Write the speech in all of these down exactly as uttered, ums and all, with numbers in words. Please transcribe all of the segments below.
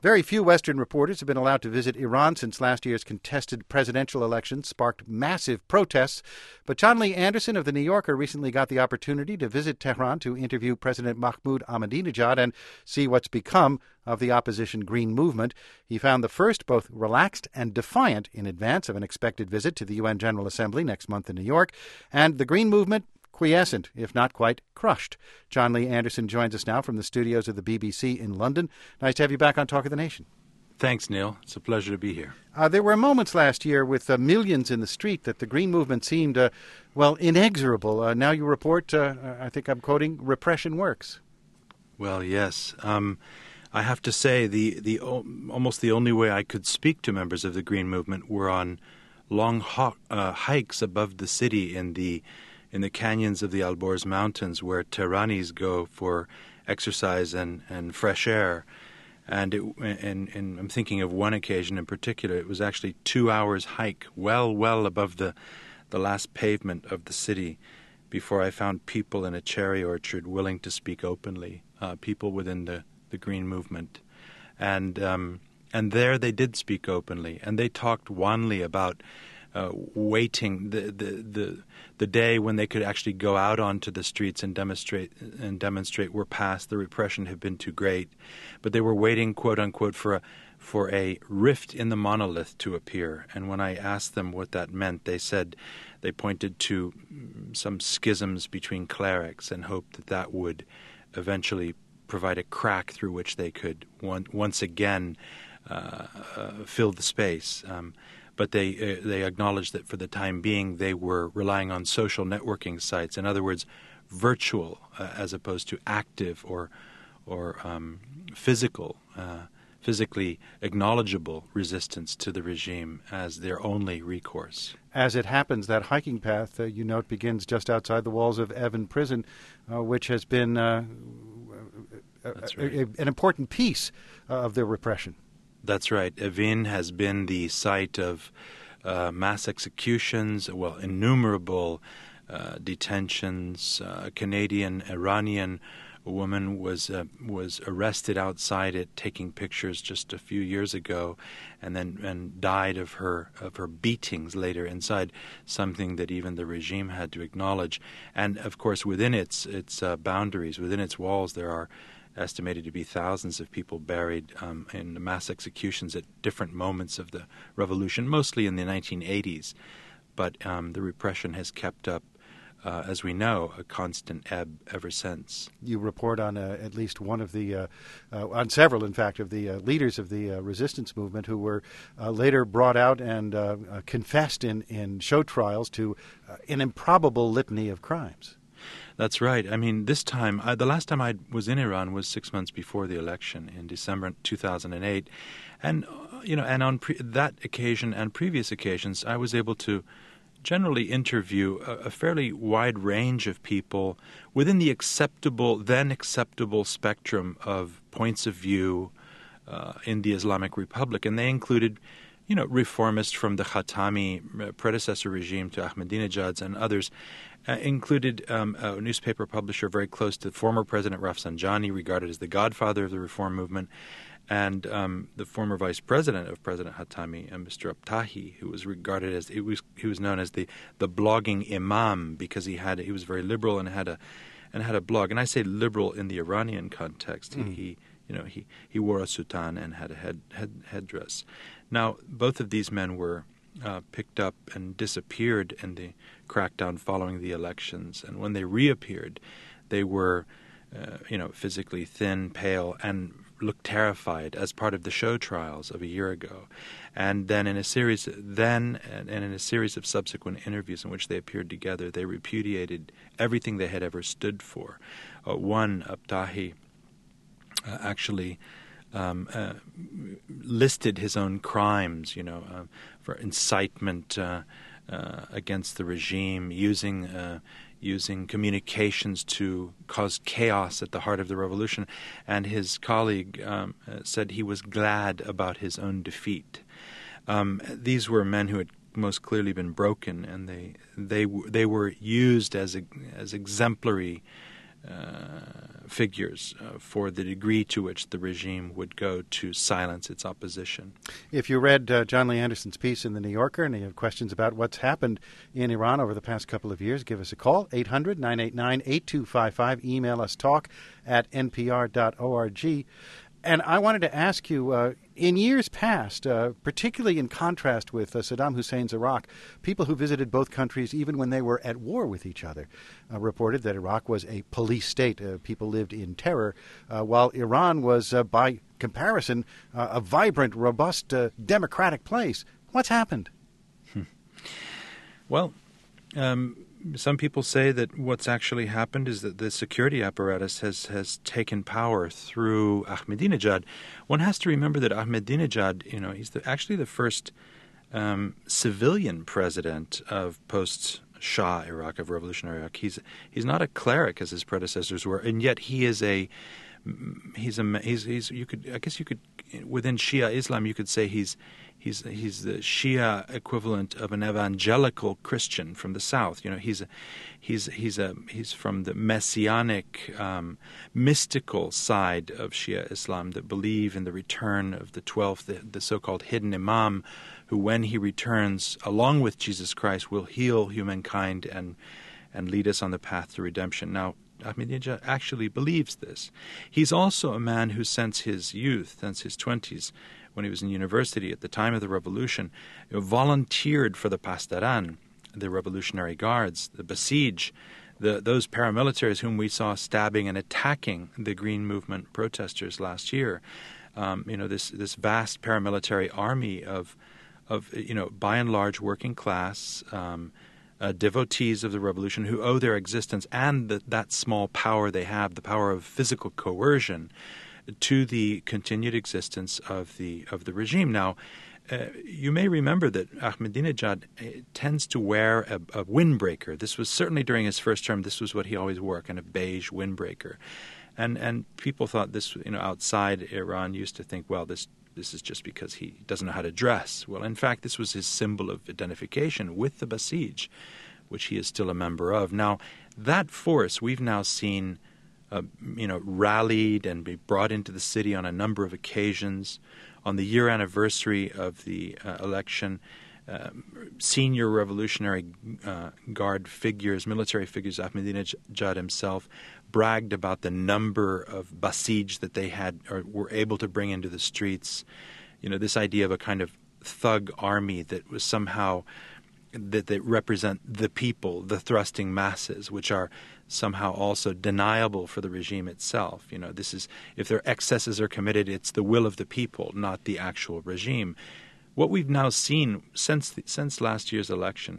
Very few Western reporters have been allowed to visit Iran since last year's contested presidential election sparked massive protests. But John Lee Anderson of The New Yorker recently got the opportunity to visit Tehran to interview President Mahmoud Ahmadinejad and see what's become of the opposition Green Movement. He found the first both relaxed and defiant in advance of an expected visit to the U N General Assembly next month in New York, and the Green Movement quiescent, if not quite crushed. John Lee Anderson joins us now from the studios of the B B C in London. Nice to have you back on Talk of the Nation. Thanks, Neil. It's a pleasure to be here. Uh, there were moments last year with uh, millions in the street that the Green Movement seemed, uh, well, inexorable. Uh, now you report, uh, I think I'm quoting, repression works. Well, yes. Um, I have to say the, the almost the only way I could speak to members of the Green Movement were on long ho- uh, hikes above the city in the in the canyons of the Alborz Mountains, where Tehranis go for exercise and, and fresh air. And, it, and, and I'm thinking of one occasion in particular. It was actually two hours hike, well, well above the, the last pavement of the city, before I found people in a cherry orchard willing to speak openly, uh, people within the, the Green Movement. And um, and there they did speak openly, and they talked wanly about Uh, waiting the, the the the day when they could actually go out onto the streets and demonstrate and demonstrate were past. The repression had been too great, but they were waiting, quote unquote, for a for a rift in the monolith to appear. And when I asked them what that meant, they said they pointed to some schisms between clerics and hoped that that would eventually provide a crack through which they could one, once again uh, uh, fill the space. Um, But they uh, they acknowledged that for the time being they were relying on social networking sites. In other words, virtual uh, as opposed to active or or um, physical, uh, physically acknowledgeable resistance to the regime as their only recourse. As it happens, that hiking path, uh, you note, begins just outside the walls of Evin Prison, uh, which has been uh, That's a, right. a, an important piece uh, of the repression. That's right. Evin has been the site of uh, mass executions, well, innumerable uh, detentions. Uh, a Canadian Iranian woman was uh, was arrested outside it, taking pictures just a few years ago, and then and died of her of her beatings later inside. Something that even the regime had to acknowledge. And of course, within its its uh, boundaries, within its walls, there are estimated to be thousands of people buried um, in mass executions at different moments of the revolution, mostly in the nineteen eighties. But um, the repression has kept up, uh, as we know, a constant ebb ever since. You report on uh, at least one of the, uh, uh, on several, in fact, of the uh, leaders of the uh, resistance movement who were uh, later brought out and uh, uh, confessed in, in show trials to uh, an improbable litany of crimes. That's right. I mean, this time, I, the last time I was in Iran was six months before the election in December two thousand eight. And, uh, you know, and on pre- that occasion and previous occasions, I was able to generally interview a, a fairly wide range of people within the acceptable, then acceptable spectrum of points of view uh, in the Islamic Republic. And they included, you know, reformists from the Khatami predecessor regime to Ahmadinejad's and others. Uh, included um, a newspaper publisher very close to former President Rafsanjani, regarded as the godfather of the reform movement, and um, the former vice president of President Khatami, uh, Mister Abtahi, who was regarded as it was he was known as the, the blogging imam because he had he was very liberal and had a and had a blog. And I say liberal in the Iranian context. Mm. He, he you know he, he wore a soutane and had a head, head headdress. Now both of these men were Uh, picked up and disappeared in the crackdown following the elections. And when they reappeared, they were, uh, you know, physically thin, pale, and looked terrified as part of the show trials of a year ago. And then in a series, then and, and in a series of subsequent interviews in which they appeared together, they repudiated everything they had ever stood for. Uh, one, Abtahi, uh, actually Um, uh, listed his own crimes, you know, uh, for incitement uh, uh, against the regime, using uh, using communications to cause chaos at the heart of the revolution. And his colleague um, uh, said he was glad about his own defeat. Um, these were men who had most clearly been broken, and they they they were used as as exemplary uh, figures uh, for the degree to which the regime would go to silence its opposition. If you read uh, John Lee Anderson's piece in The New Yorker and you have questions about what's happened in Iran over the past couple of years, give us a call, eight hundred, nine eight nine, eight two five five. Email us talk at n p r dot org. And I wanted to ask you, uh, in years past, uh, particularly in contrast with uh, Saddam Hussein's Iraq, people who visited both countries, even when they were at war with each other, uh, reported that Iraq was a police state. Uh, people lived in terror, uh, while Iran was, uh, by comparison, uh, a vibrant, robust, uh, democratic place. What's happened? Hmm. Well, um, some people say that what's actually happened is that the security apparatus has, has taken power through Ahmadinejad. One has to remember that Ahmadinejad, you know, he's the, actually the first um, civilian president of post-Shah Iraq, of revolutionary Iraq. He's he's not a cleric as his predecessors were, and yet he is a he's a he's he's you could I guess you could within Shia Islam you could say he's He's he's the Shia equivalent of an evangelical Christian from the south. You know, he's a, he's he's a he's from the messianic, um, mystical side of Shia Islam that believe in the return of the twelfth, the, the so-called hidden Imam, who, when he returns, along with Jesus Christ, will heal humankind and and lead us on the path to redemption. Now, Ahmadinejad actually believes this. He's also a man who, since his youth, since his twenties, when he was in university at the time of the revolution, you know, volunteered for the Pastaran, the Revolutionary Guards, the Basij, the, those paramilitaries whom we saw stabbing and attacking the Green Movement protesters last year. Um, you know, this this vast paramilitary army of, of you know, by and large working class um, uh, devotees of the revolution who owe their existence and the, that small power they have, the power of physical coercion, to the continued existence of the of the regime. Now, uh, you may remember that Ahmadinejad uh, tends to wear a, a windbreaker. This was certainly during his first term. This was what he always wore, kind of beige windbreaker, and and people thought this, you know, outside Iran used to think, well, this this is just because he doesn't know how to dress. Well, in fact, this was his symbol of identification with the Basij, which he is still a member of. Now, that force we've now seen, Uh, you know, rallied and be brought into the city on a number of occasions. On the year anniversary of the uh, election, uh, senior Revolutionary uh, Guard figures, military figures, Ahmadinejad himself, bragged about the number of Basij that they had or were able to bring into the streets. You know, this idea of a kind of thug army that was somehow that they represent the people, the thrusting masses, which are somehow also deniable for the regime itself. You know, this is, if their excesses are committed, it's the will of the people, not the actual regime. What we've now seen since the, since last year's election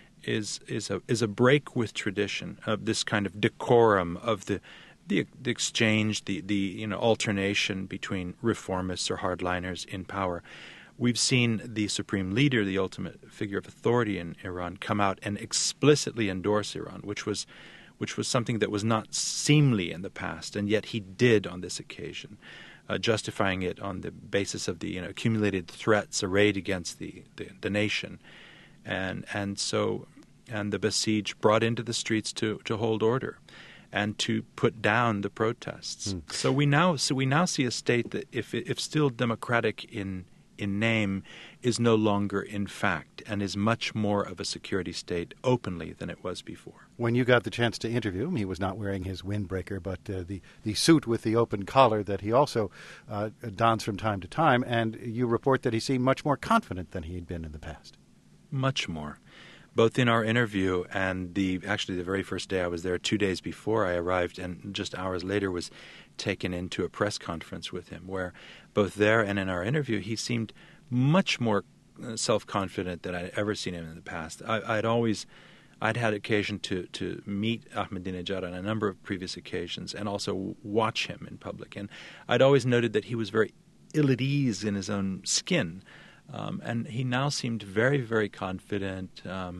is is a is a break with tradition of this kind of decorum of the the, the exchange, the the you know alternation between reformists or hardliners in power. We've seen the supreme leader, the ultimate figure of authority in Iran, come out and explicitly endorse Iran, which was which was something that was not seemly in the past, and yet he did on this occasion, uh, justifying it on the basis of the you know, accumulated threats arrayed against the, the, the nation. And and so and the Basij brought into the streets to, to hold order and to put down the protests. Mm. So we now so we now see a state that, if if still democratic in in name, is no longer in fact, and is much more of a security state openly than it was before. When you got the chance to interview him, he was not wearing his windbreaker, but uh, the, the suit with the open collar that he also uh, dons from time to time, and you report that he seemed much more confident than he had been in the past. Much more. Both in our interview and the actually the very first day I was there, two days before I arrived, and just hours later was taken into a press conference with him, where both there and in our interview he seemed much more self-confident than I'd ever seen him in the past. I, I'd always, I'd had occasion to, to meet Ahmadinejad on a number of previous occasions and also watch him in public, and I'd always noted that he was very ill at ease in his own skin. Um, and he now seemed very, very confident, um,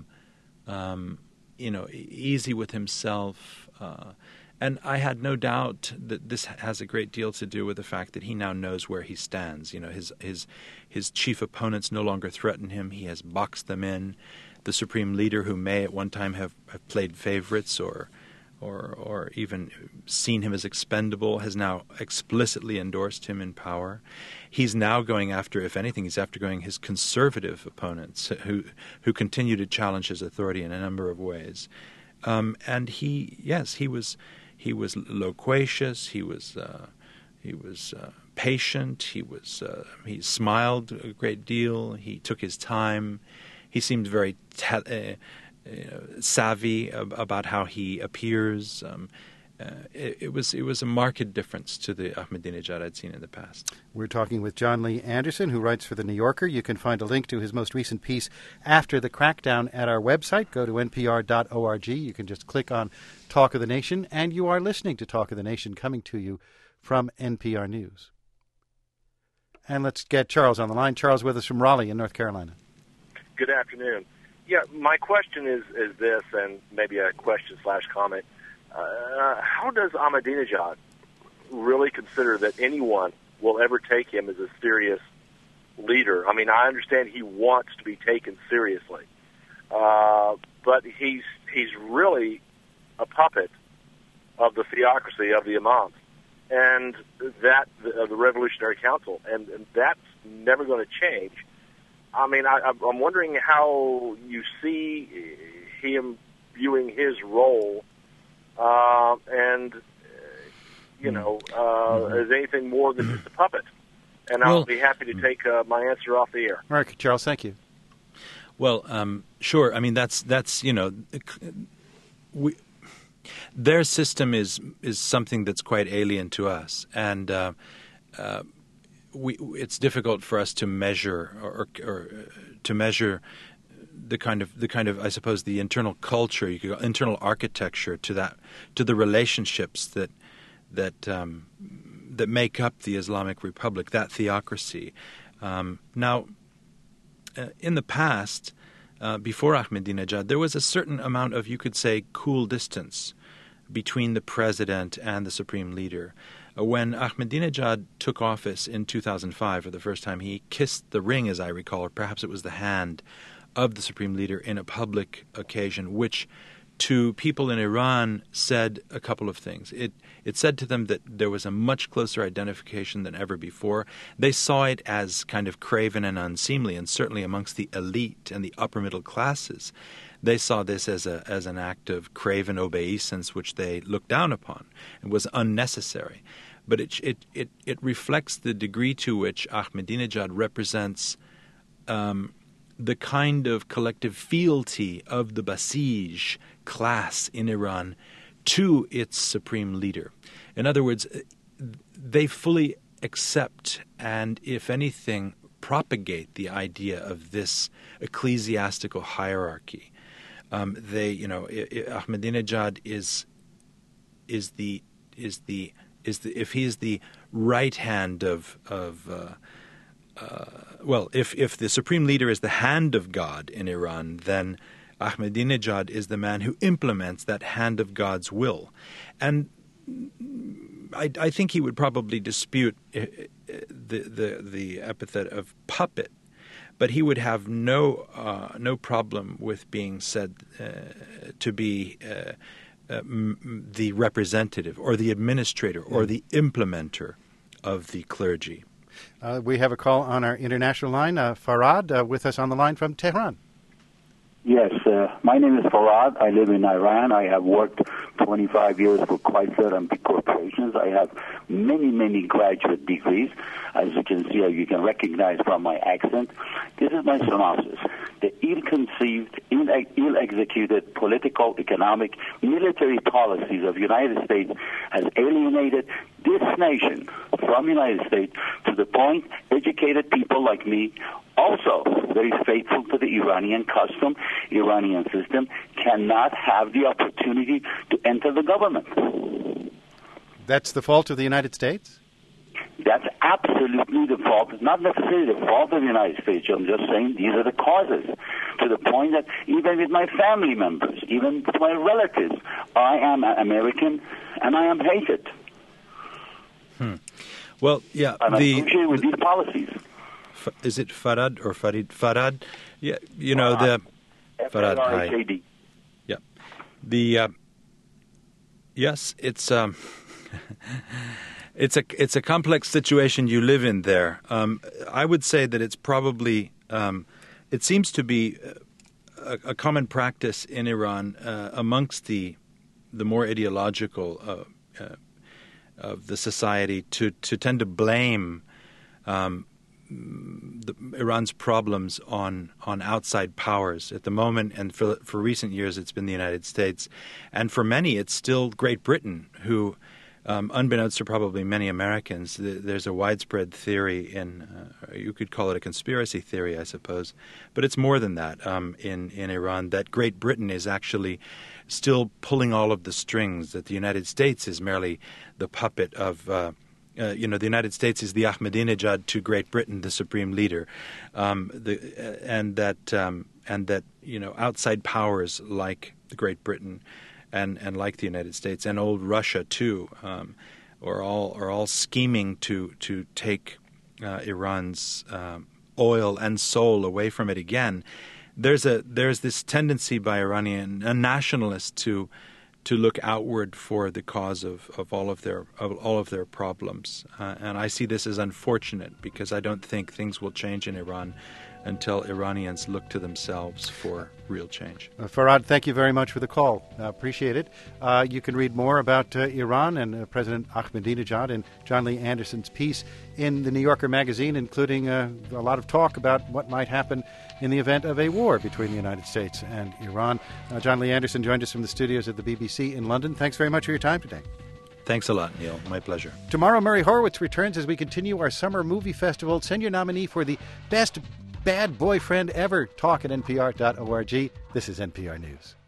um, you know, easy with himself. Uh, and I had no doubt that this has a great deal to do with the fact that he now knows where he stands. You know, his his his chief opponents no longer threaten him. He has boxed them in. The supreme leader, who may at one time have, have played favorites or or or even seen him as expendable, has now explicitly endorsed him in power. He's now going after, if anything, he's after going his conservative opponents who who continue to challenge his authority in a number of ways. Um, and he, yes, he was he was loquacious. He was uh, he was uh, patient. He was uh, he smiled a great deal. He took his time. He seemed very te- uh, you know, savvy ab- about how he appears. Um, uh, it, it was it was a marked difference to the Ahmadinejad I'd seen in the past. We're talking with John Lee Anderson, who writes for The New Yorker. You can find a link to his most recent piece after the crackdown at our website. Go to N P R dot org. You can just click on Talk of the Nation, and you are listening to Talk of the Nation, coming to you from N P R News. And let's get Charles on the line. Charles with us from Raleigh in North Carolina. Good afternoon. Yeah, my question is, is this, and maybe a question slash comment. Uh, how does Ahmadinejad really consider that anyone will ever take him as a serious leader? I mean, I understand he wants to be taken seriously, uh, but he's he's really a puppet of the theocracy of the imams and that uh, the Revolutionary Council, and, and that's never going to change. I mean, I, I'm wondering how you see him viewing his role, uh, and, uh, you know, uh, mm-hmm. as anything more than just a puppet. And I'll well, be happy to take uh, my answer off the air. All right, Charles, thank you. Well, um, sure. I mean, that's, that's you know, we, their system is is something that's quite alien to us. And uh, uh We, it's difficult for us to measure or, or to measure the kind of the kind of I suppose the internal culture, you could, internal architecture to that to the relationships that that um, that make up the Islamic Republic, that theocracy. Um, now, uh, in the past, uh, before Ahmadinejad, there was a certain amount of, you could say, cool distance between the president and the supreme leader. When Ahmadinejad took office in two thousand five for the first time, he kissed the ring, as I recall, or perhaps it was the hand of the supreme leader in a public occasion, which to people in Iran said a couple of things. It it said to them that there was a much closer identification than ever before. They saw it as kind of craven and unseemly, and certainly amongst the elite and the upper middle classes, they saw this as a as an act of craven obeisance, which they looked down upon and was unnecessary. But it it it, it reflects the degree to which Ahmadinejad represents um, the kind of collective fealty of the Basij class in Iran to its supreme leader. In other words, they fully accept and, if anything, propagate the idea of this ecclesiastical hierarchy. Um, they, you know, Ahmadinejad is is the is the is the if he is the right hand of of uh, uh, well, if if the supreme leader is the hand of God in Iran, then Ahmadinejad is the man who implements that hand of God's will, and I, I think he would probably dispute the the the epithet of puppet. But he would have no uh, no problem with being said uh, to be uh, uh, m- the representative or the administrator or the implementer of the clergy. Uh, we have a call on our international line. Uh, Farad uh, with us on the line from Tehran. Yes, uh, my name is Farad. I live in Iran. I have worked twenty-five years for Chrysler and big corporations. I have many, many graduate degrees. As you can see, you can recognize from my accent. This is my synopsis. The ill-conceived, ill-executed political, economic, military policies of the United States has alienated this nation from the United States to the point educated people like me, also very faithful to the Iranian custom, Iranian system, cannot have the opportunity to enter the government. That's the fault of the United States? That's absolutely the fault. It's not necessarily the fault of the United States. I'm just saying these are the causes, to the point that even with my family members, even with my relatives, I am American and I am hated. Hmm. Well, yeah. And the, I'm associated with these policies. Is it Farad or Farid? Farad? Yeah, you know, the... Farad, hi. Yeah. The... Uh, Yes, it's um, it's a it's a complex situation you live in there. Um, I would say that it's probably um, it seems to be a, a common practice in Iran uh, amongst the the more ideological uh, uh, of the society to to tend to blame um, the, Iran's problems on on outside powers at the moment, and for for recent years it's been the United States, and for many it's still Great Britain, who, um, unbeknownst to probably many Americans, th- there's a widespread theory in uh, you could call it a conspiracy theory, I suppose, but it's more than that um, in in Iran, that Great Britain is actually still pulling all of the strings, that the United States is merely the puppet of. Uh, Uh, you know, the United States is the Ahmadinejad to Great Britain, the supreme leader, um, the, uh, and that um, and that you know outside powers like Great Britain and, and like the United States and old Russia too, um, are all are all scheming to to take uh, Iran's um, oil and soul away from it again. There's a there's this tendency by Iranian uh, nationalists to. to look outward for the cause of, of all of their of all of their problems, uh, and I see this as unfortunate because I don't think things will change in Iran until Iranians look to themselves for real change. Uh, Farhad, thank you very much for the call. Uh, appreciate it. Uh, you can read more about uh, Iran and uh, President Ahmadinejad in John Lee Anderson's piece in the New Yorker magazine, including uh, a lot of talk about what might happen in the event of a war between the United States and Iran. Uh, John Lee Anderson joined us from the studios at the B B C in London. Thanks very much for your time today. Thanks a lot, Neil. My pleasure. Tomorrow, Murray Horowitz returns as we continue our summer movie festival. Send your nominee for the best bad boyfriend ever. Talk at N P R dot org. This is N P R News.